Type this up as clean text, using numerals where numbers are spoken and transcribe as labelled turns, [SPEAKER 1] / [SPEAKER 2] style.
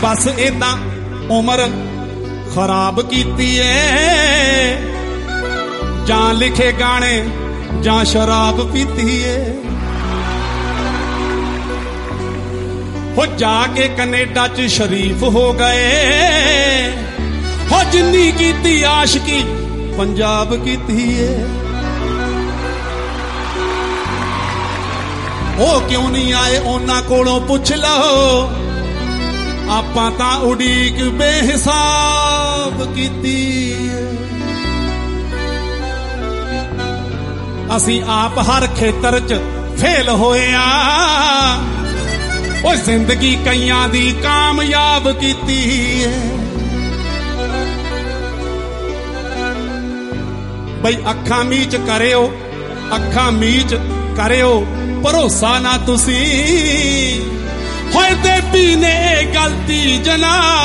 [SPEAKER 1] बस इदां उम्र खराब कीती है, जां लिखे गाने जां शराब पीती है। हो जाके कनेडा च शरीफ हो गए, हो जिन्नी कीती आशिकी पंजाब कीती है। ओ क्यों नहीं आए उन्हां कोलों पुछ लो, आपां तां उड़ीक बेहिसाब कीती है। असीं आप हर खेतर च फेल होए आ, ओ जिंदगी कईयां दी कामयाब कीती है। बई अखां मीच करियो, अखां मीच करियो भरोसा ना तुसी, होए देवी ने गलती जनाब